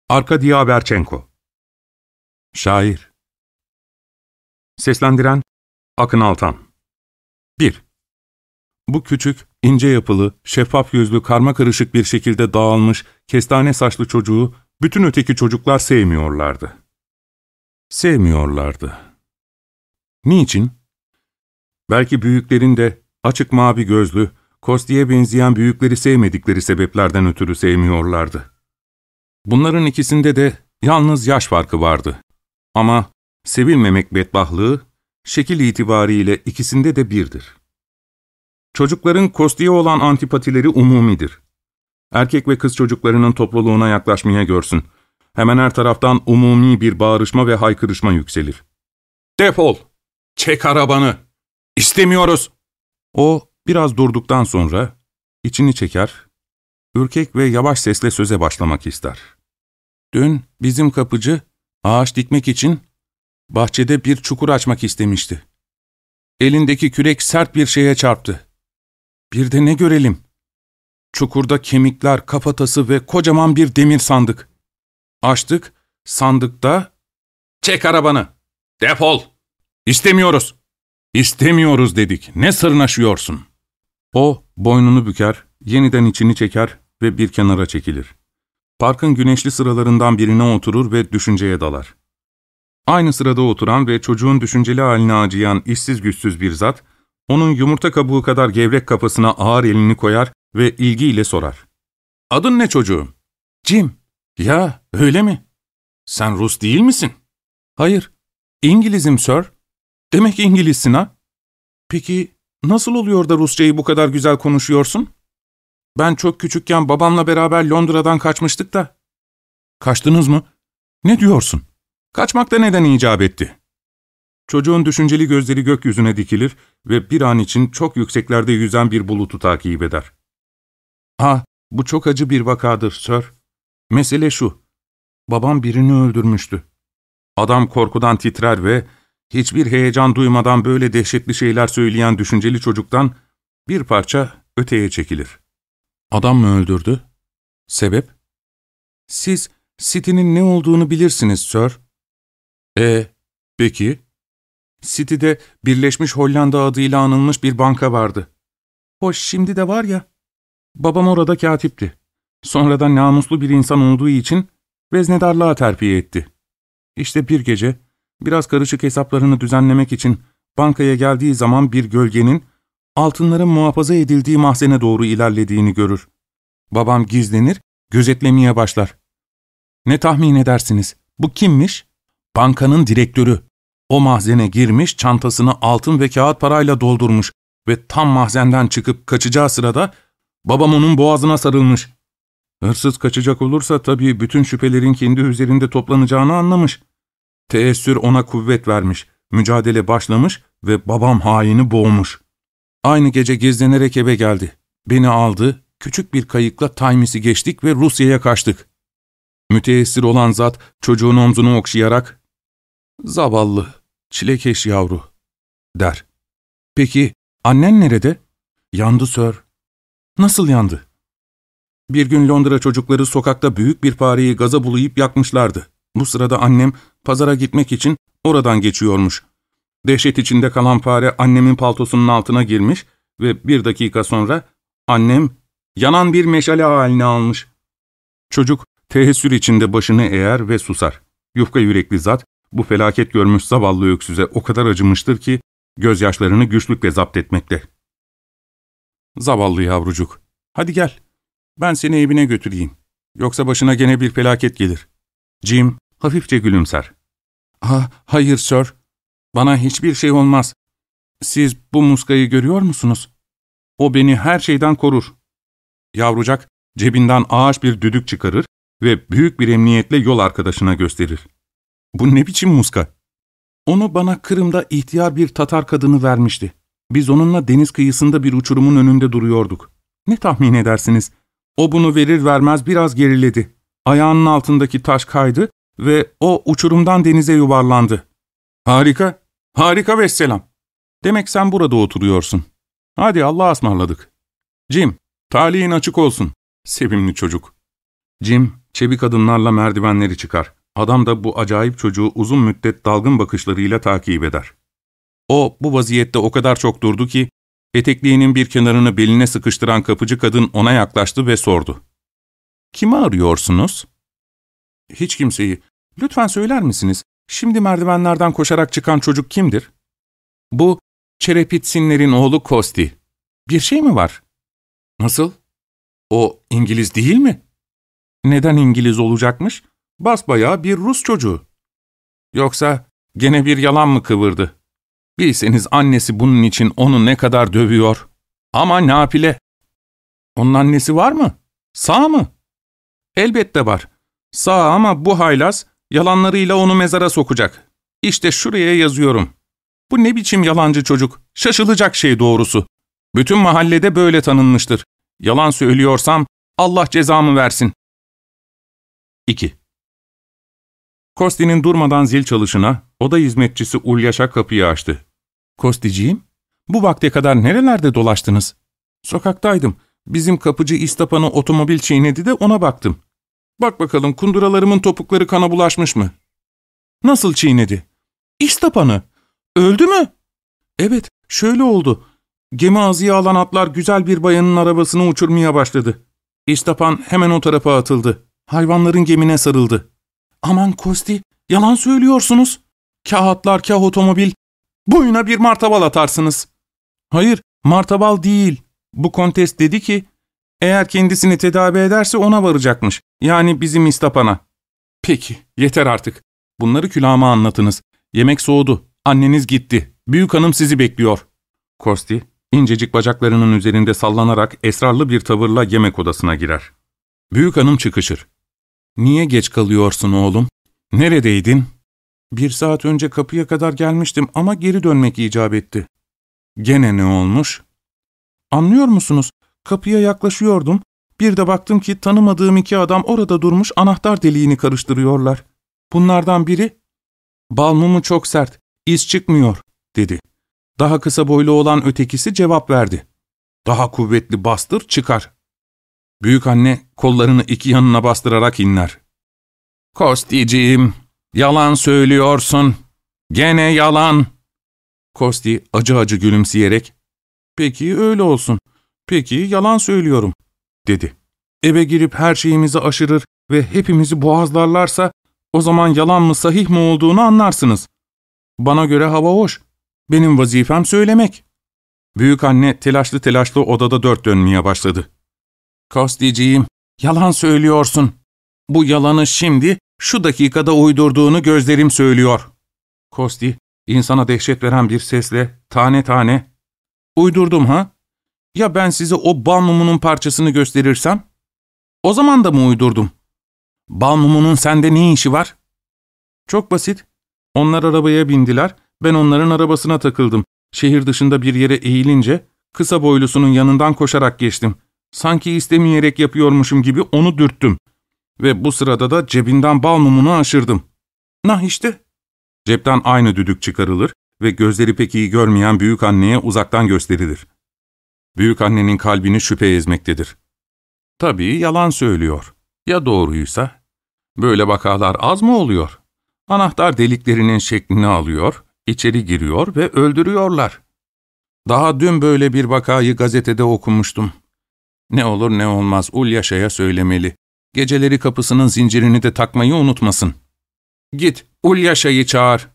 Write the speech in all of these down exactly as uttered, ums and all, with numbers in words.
Arkady Averchenko. Şair. Seslendiren Akın Altan. bir. Bu küçük, ince yapılı, şeffaf yüzlü, karmakarışık bir şekilde dağılmış, kestane saçlı çocuğu bütün öteki çocuklar sevmiyorlardı. Sevmiyorlardı. Niçin? Belki büyüklerin de açık mavi gözlü, Kosti'ye benzeyen büyükleri sevmedikleri sebeplerden ötürü sevmiyorlardı. Bunların ikisinde de yalnız yaş farkı vardı. Ama sevilmemek bedbahtlığı, şekil itibariyle ikisinde de birdir. Çocukların Kosti'ye olan antipatileri umumidir. Erkek ve kız çocuklarının topluluğuna yaklaşmaya görsün. Hemen her taraftan umumi bir bağırışma ve haykırışma yükselir. "Defol! Çek arabanı! İstemiyoruz!" O biraz durduktan sonra içini çeker, ürkek ve yavaş sesle söze başlamak ister. "Dün bizim kapıcı ağaç dikmek için bahçede bir çukur açmak istemişti. Elindeki kürek sert bir şeye çarptı. Bir de ne görelim? Çukurda kemikler, kafatası ve kocaman bir demir sandık. Açtık, sandıkta... Çek arabanı! Defol! İstemiyoruz! İstemiyoruz dedik, ne sırnaşıyorsun?" O boynunu büker, yeniden içini çeker ve bir kenara çekilir. Parkın güneşli sıralarından birine oturur ve düşünceye dalar. Aynı sırada oturan ve çocuğun düşünceli haline acıyan işsiz güçsüz bir zat, onun yumurta kabuğu kadar gevrek kafasına ağır elini koyar ve ilgiyle sorar. "Adın ne çocuğum?" "Jim." "Ya, öyle mi? Sen Rus değil misin?" "Hayır, İngilizim sir." "Demek İngilizsin ha? Peki nasıl oluyor da Rusçayı bu kadar güzel konuşuyorsun?" "Ben çok küçükken babamla beraber Londra'dan kaçmıştık da." "Kaçtınız mı? Ne diyorsun? Kaçmakta neden icap etti?" Çocuğun düşünceli gözleri gökyüzüne dikilir ve bir an için çok yükseklerde yüzen bir bulutu takip eder. "Ah, bu çok acı bir vakadır, sir. Mesele şu, babam birini öldürmüştü." Adam korkudan titrer ve hiçbir heyecan duymadan böyle dehşetli şeyler söyleyen düşünceli çocuktan bir parça öteye çekilir. "Adam mı öldürdü? Sebep?" "Siz City'nin ne olduğunu bilirsiniz, sir." "E, peki?" "City'de Birleşmiş Hollanda adıyla anılmış bir banka vardı. Hoş şimdi de var ya. Babam orada katipti. Sonradan namuslu bir insan olduğu için veznedarlığa terfi etti. İşte bir gece biraz karışık hesaplarını düzenlemek için bankaya geldiği zaman bir gölgenin altınların muhafaza edildiği mahzene doğru ilerlediğini görür. Babam gizlenir, gözetlemeye başlar. Ne tahmin edersiniz? Bu kimmiş? Bankanın direktörü. O mahzene girmiş, çantasını altın ve kağıt parayla doldurmuş ve tam mahzenden çıkıp kaçacağı sırada babam onun boğazına sarılmış. Hırsız kaçacak olursa tabii bütün şüphelerin kendi üzerinde toplanacağını anlamış. Teessür ona kuvvet vermiş, mücadele başlamış ve babam haini boğmuş. Aynı gece gizlenerek eve geldi. Beni aldı, küçük bir kayıkla Times'i geçtik ve Rusya'ya kaçtık." Müteessir olan zat çocuğun omzunu okşayarak, "Zavallı, çilekeş yavru," der. "Peki annen nerede?" "Yandı sir." "Nasıl yandı?" "Bir gün Londra çocukları sokakta büyük bir fareyi gaza bulayıp yakmışlardı. Bu sırada annem pazara gitmek için oradan geçiyormuş. Dehşet içinde kalan fare annemin paltosunun altına girmiş ve bir dakika sonra annem yanan bir meşale haline almış." Çocuk teessür içinde başını eğer ve susar. Yufka yürekli zat bu felaket görmüş zavallı öksüze o kadar acımıştır ki gözyaşlarını güçlükle zapt etmekte. "Zavallı yavrucuk, hadi gel, ben seni evine götüreyim. Yoksa başına gene bir felaket gelir." Jim hafifçe gülümser. "Ah, hayır sir, bana hiçbir şey olmaz. Siz bu muskayı görüyor musunuz? O beni her şeyden korur." Yavrucak cebinden ağaç bir düdük çıkarır ve büyük bir emniyetle yol arkadaşına gösterir. "Bu ne biçim muska?" "Onu bana Kırım'da ihtiyar bir Tatar kadını vermişti. Biz onunla deniz kıyısında bir uçurumun önünde duruyorduk. Ne tahmin edersiniz? O bunu verir vermez biraz geriledi. Ayağının altındaki taş kaydı ve o uçurumdan denize yuvarlandı." "Harika, harika vesselam. Demek sen burada oturuyorsun. Hadi Allah'a ısmarladık. Jim, talihin açık olsun." Sevimli çocuk. Jim Çevik adımlarla merdivenleri çıkar. Adam da bu acayip çocuğu uzun müddet dalgın bakışlarıyla takip eder. O, bu vaziyette o kadar çok durdu ki, etekliğinin bir kenarını beline sıkıştıran kapıcı kadın ona yaklaştı ve sordu. ''Kimi arıyorsunuz?'' ''Hiç kimseyi. Lütfen söyler misiniz, şimdi merdivenlerden koşarak çıkan çocuk kimdir?'' ''Bu, Çerepitsinler'in oğlu Kosti. Bir şey mi var?'' ''Nasıl? O İngiliz değil mi?'' ''Neden İngiliz olacakmış? Basbayağı bir Rus çocuğu.'' ''Yoksa gene bir yalan mı kıvırdı? Bilseniz annesi bunun için onu ne kadar dövüyor. Ama nafile. Onun annesi var mı? Sağ mı?'' ''Elbette var. Sağ ama bu haylaz yalanlarıyla onu mezara sokacak. İşte şuraya yazıyorum. Bu ne biçim yalancı çocuk? Şaşılacak şey doğrusu. Bütün mahallede böyle tanınmıştır. Yalan söylüyorsam Allah cezamı versin.'' iki. Kosti'nin durmadan zil çalışına oda hizmetçisi Ulyaşa kapıyı açtı. ''Kosticiğim, bu vakte kadar nerelerde dolaştınız?'' ''Sokaktaydım. Bizim kapıcı İstapan'ı otomobil çiğnedi de ona baktım.'' ''Bak bakalım kunduralarımın topukları kana bulaşmış mı?'' ''Nasıl çiğnedi?'' ''İstapan'ı. Öldü mü?'' ''Evet, şöyle oldu. Gemi ağzıya alan atlar güzel bir bayanın arabasını uçurmaya başladı. İstapan hemen o tarafa atıldı. Hayvanların gemine sarıldı.'' ''Aman Kosti, yalan söylüyorsunuz. Kah atlar kah otomobil. Boyuna bir martabal atarsınız.'' ''Hayır, martabal değil. Bu kontes dedi ki, eğer kendisini tedavi ederse ona varacakmış. Yani bizim İstapan'a.'' ''Peki, yeter artık. Bunları külahıma anlatınız. Yemek soğudu. Anneniz gitti. Büyük hanım sizi bekliyor.'' Kosti, incecik bacaklarının üzerinde sallanarak esrarlı bir tavırla yemek odasına girer. Büyük hanım çıkışır. ''Niye geç kalıyorsun oğlum? Neredeydin?'' ''Bir saat önce kapıya kadar gelmiştim ama geri dönmek icap etti.'' ''Gene ne olmuş?'' ''Anlıyor musunuz? Kapıya yaklaşıyordum. Bir de baktım ki tanımadığım iki adam orada durmuş anahtar deliğini karıştırıyorlar. Bunlardan biri, ''Bal mumu çok sert, iz çıkmıyor.'' dedi. Daha kısa boylu olan ötekisi cevap verdi. ''Daha kuvvetli bastır, çıkar.'' Büyük anne kollarını iki yanına bastırarak inler. ''Kosticiğim, yalan söylüyorsun. Gene yalan.'' Kosti acı acı gülümseyerek, ''Peki öyle olsun. Peki yalan söylüyorum.'' dedi. ''Eve girip her şeyimizi aşırır ve hepimizi boğazlarlarsa o zaman yalan mı sahih mi olduğunu anlarsınız. Bana göre hava hoş. Benim vazifem söylemek.'' Büyük anne telaşlı telaşlı odada dört dönmeye başladı. ''Kosticiğim, yalan söylüyorsun. Bu yalanı şimdi, şu dakikada uydurduğunu gözlerim söylüyor.'' Kosti, insana dehşet veren bir sesle, tane tane, ''Uydurdum ha? Ya ben size o bal mumunun parçasını gösterirsem? O zaman da mı uydurdum? Bal mumunun sende ne işi var?'' ''Çok basit. Onlar arabaya bindiler, ben onların arabasına takıldım. Şehir dışında bir yere eğilince, kısa boylusunun yanından koşarak geçtim. Sanki istemeyerek yapıyormuşum gibi onu dürttüm. Ve bu sırada da cebinden bal mumunu aşırdım. Nah işte.'' Cepten aynı düdük çıkarılır ve gözleri pek iyi görmeyen büyük anneye uzaktan gösterilir. Büyük annenin kalbini şüphe ezmektedir. Tabii yalan söylüyor. Ya doğruysa? Böyle vakalar az mı oluyor? Anahtar deliklerinin şeklini alıyor, içeri giriyor ve öldürüyorlar. Daha dün böyle bir vakayı gazetede okumuştum. Ne olur ne olmaz Ulyaşa'ya söylemeli. Geceleri kapısının zincirini de takmayı unutmasın. ''Git, Ulyaşa'yı çağır.''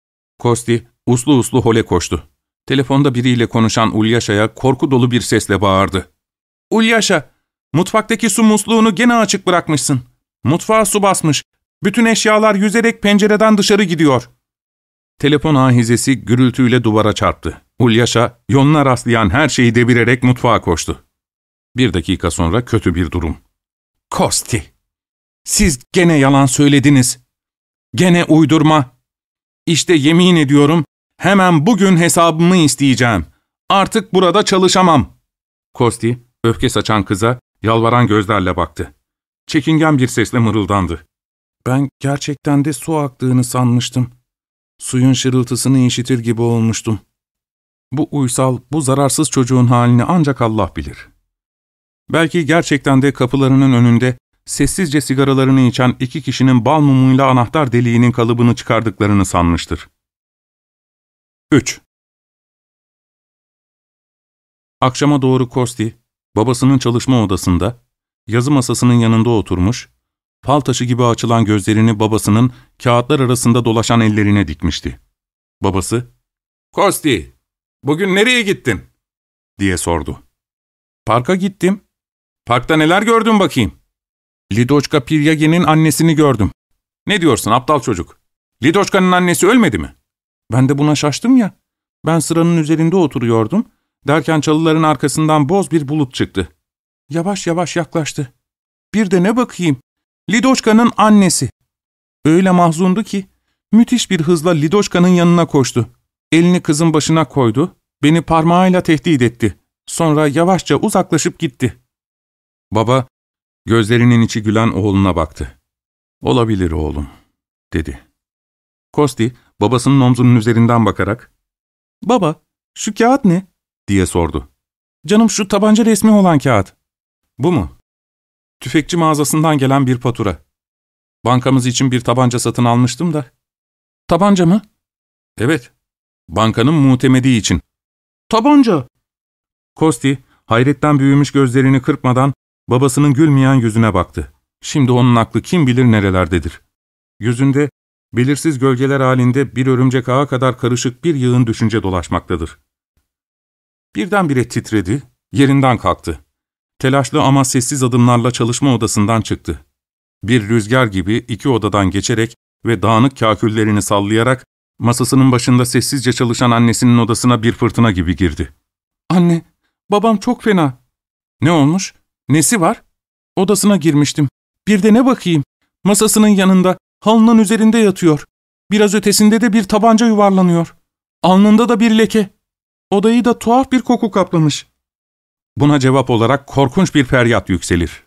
Kosti uslu uslu hole koştu. Telefonda biriyle konuşan Ulyaşa'ya korku dolu bir sesle bağırdı. ''Ulyaşa, mutfaktaki su musluğunu gene açık bırakmışsın. Mutfağa su basmış. Bütün eşyalar yüzerek pencereden dışarı gidiyor.'' Telefon ahizesi gürültüyle duvara çarptı. Ulyaşa, yoluna rastlayan her şeyi devirerek mutfağa koştu. Bir dakika sonra kötü bir durum. ''Kosti, siz gene yalan söylediniz. Gene uydurma. İşte yemin ediyorum, hemen bugün hesabımı isteyeceğim. Artık burada çalışamam.'' Kosti, öfke saçan kıza yalvaran gözlerle baktı. Çekingen bir sesle mırıldandı. ''Ben gerçekten de su aktığını sanmıştım. Suyun şırıltısını işitir gibi olmuştum. Bu uysal, bu zararsız çocuğun halini ancak Allah bilir. Belki gerçekten de kapılarının önünde sessizce sigaralarını içen iki kişinin bal mumuyla anahtar deliğinin kalıbını çıkardıklarını sanmıştır. üç. Akşama doğru Kosti, babasının çalışma odasında, yazı masasının yanında oturmuş, fal taşı gibi açılan gözlerini babasının kağıtlar arasında dolaşan ellerine dikmişti. Babası, ''Kosti, bugün nereye gittin?'' diye sordu. ''Parka gittim.'' ''Parkta neler gördün bakayım?'' ''Lidochka Piryagen'in annesini gördüm.'' ''Ne diyorsun aptal çocuk? Lidochka'nın annesi ölmedi mi?'' Ben de buna şaştım ya. Ben sıranın üzerinde oturuyordum. Derken çalıların arkasından boz bir bulut çıktı. Yavaş yavaş yaklaştı. Bir de ne bakayım? Lidochka'nın annesi. Öyle mahzundu ki müthiş bir hızla Lidochka'nın yanına koştu. Elini kızın başına koydu. Beni parmağıyla tehdit etti. Sonra yavaşça uzaklaşıp gitti. Baba gözlerinin içi gülen oğluna baktı. ''Olabilir oğlum.'' dedi. Kosti babasının omzunun üzerinden bakarak ''Baba, şu kağıt ne?'' diye sordu. ''Canım şu tabanca resmi olan kağıt.'' ''Bu mu?'' ''Tüfekçi mağazasından gelen bir fatura. Bankamız için bir tabanca satın almıştım da.'' ''Tabanca mı?'' ''Evet, bankanın muhtemedi için.'' ''Tabanca!'' Kosti hayretten büyümüş gözlerini kırpmadan babasının gülmeyen yüzüne baktı. Şimdi onun aklı kim bilir nerelerdedir. Yüzünde belirsiz gölgeler halinde bir örümcek ağı kadar karışık bir yığın düşünce dolaşmaktadır. Birdenbire titredi, yerinden kalktı. Telaşlı ama sessiz adımlarla çalışma odasından çıktı. Bir rüzgar gibi iki odadan geçerek ve dağınık kâküllerini sallayarak masasının başında sessizce çalışan annesinin odasına bir fırtına gibi girdi. ''Anne, babam çok fena.'' ''Ne olmuş? Nesi var?'' ''Odasına girmiştim. Bir de ne bakayım? Masasının yanında, halının üzerinde yatıyor. Biraz ötesinde de bir tabanca yuvarlanıyor. Alnında da bir leke. Odayı da tuhaf bir koku kaplamış.'' Buna cevap olarak korkunç bir feryat yükselir.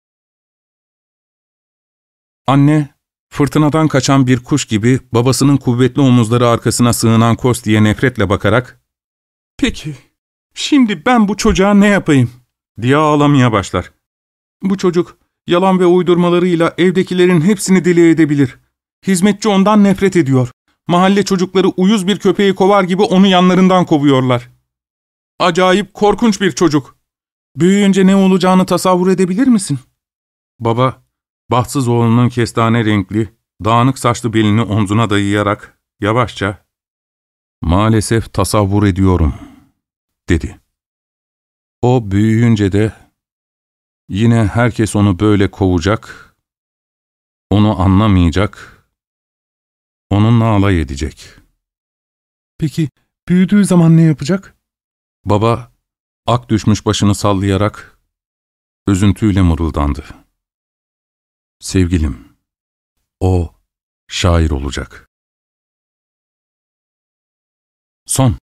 Anne, fırtınadan kaçan bir kuş gibi babasının kuvvetli omuzları arkasına sığınan Kosti'ye nefretle bakarak ''Peki, şimdi ben bu çocuğa ne yapayım?'' diye ağlamaya başlar. ''Bu çocuk yalan ve uydurmalarıyla evdekilerin hepsini deli edebilir. Hizmetçi ondan nefret ediyor. Mahalle çocukları uyuz bir köpeği kovar gibi onu yanlarından kovuyorlar. Acayip korkunç bir çocuk. Büyüyünce ne olacağını tasavvur edebilir misin?'' Baba, bahtsız oğlunun kestane renkli, dağınık saçlı belini omzuna dayayarak yavaşça ''Maalesef tasavvur ediyorum.'' dedi. O büyüyünce de yine herkes onu böyle kovacak, onu anlamayacak, onunla alay edecek. ''Peki büyüdüğü zaman ne yapacak?'' Baba, ak düşmüş başını sallayarak üzüntüyle mırıldandı. ''Sevgilim, o şair olacak.'' Son